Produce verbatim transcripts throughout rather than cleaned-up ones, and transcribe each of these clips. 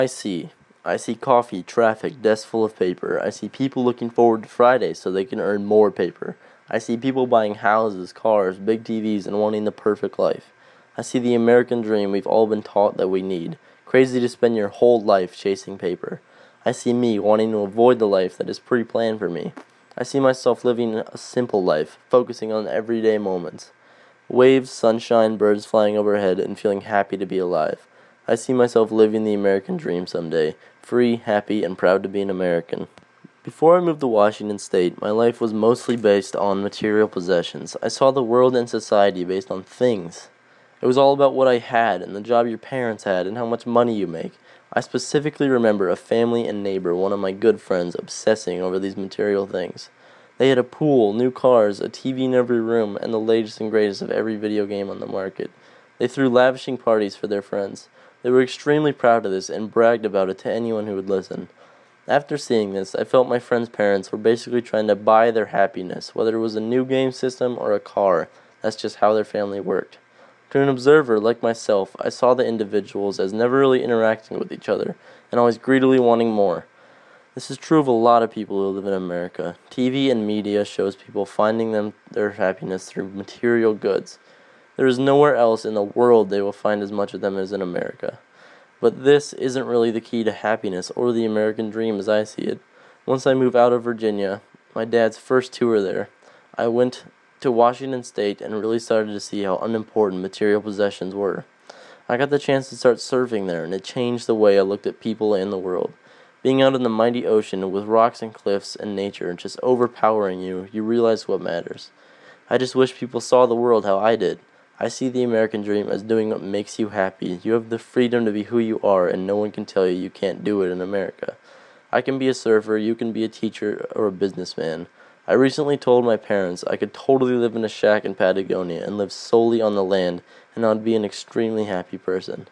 I see. I see coffee, traffic, desks full of paper. I see people looking forward to Friday so they can earn more paper. I see people buying houses, cars, big T Vs, and wanting the perfect life. I see the American dream we've all been taught that we need. Crazy to spend your whole life chasing paper. I see me wanting to avoid the life that is pre-planned for me. I see myself living a simple life, focusing on everyday moments. Waves, sunshine, birds flying overhead, and feeling happy to be alive. I see myself living the American dream someday, free, happy, and proud to be an American. Before I moved to Washington State, my life was mostly based on material possessions. I saw the world and society based on things. It was all about what I had, and the job your parents had, and how much money you make. I specifically remember a family and neighbor, one of my good friends, obsessing over these material things. They had a pool, new cars, a T V in every room, and the latest and greatest of every video game on the market. They threw lavishing parties for their friends. They were extremely proud of this and bragged about it to anyone who would listen. After seeing this, I felt my friends' parents were basically trying to buy their happiness, whether it was a new game system or a car. That's just how their family worked. To an observer like myself, I saw the individuals as never really interacting with each other, and always greedily wanting more. This is true of a lot of people who live in America. T V and media shows people finding them their happiness through material goods. There is nowhere else in the world they will find as much of them as in America. But this isn't really the key to happiness or the American dream as I see it. Once I moved out of Virginia, my dad's first tour there, I went to Washington State and really started to see how unimportant material possessions were. I got the chance to start surfing there, and it changed the way I looked at people and the world. Being out in the mighty ocean with rocks and cliffs and nature just overpowering you, you realize what matters. I just wish people saw the world how I did. I see the American dream as doing what makes you happy. You have the freedom to be who you are, and no one can tell you you can't do it in America. I can be a surfer, you can be a teacher or a businessman. I recently told my parents I could totally live in a shack in Patagonia and live solely on the land, and I'd be an extremely happy person.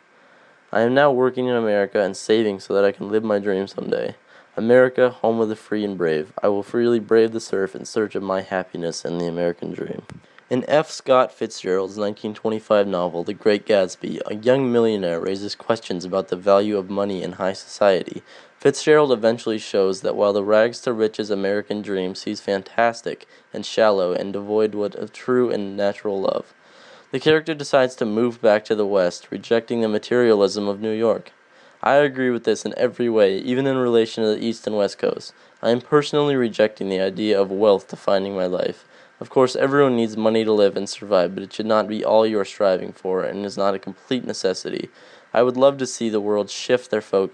I am now working in America and saving so that I can live my dream someday. America, home of the free and brave. I will freely brave the surf in search of my happiness and the American dream. In F. Scott Fitzgerald's nineteen twenty-five novel, The Great Gatsby, a young millionaire raises questions about the value of money in high society. Fitzgerald eventually shows that while the rags-to-riches American dream seems fantastic and shallow and devoid of true and natural love, the character decides to move back to the West, rejecting the materialism of New York. I agree with this in every way, even in relation to the East and West Coast. I am personally rejecting the idea of wealth defining my life. Of course, everyone needs money to live and survive, but it should not be all you are striving for, and is not a complete necessity. I would love to see the world shift their focus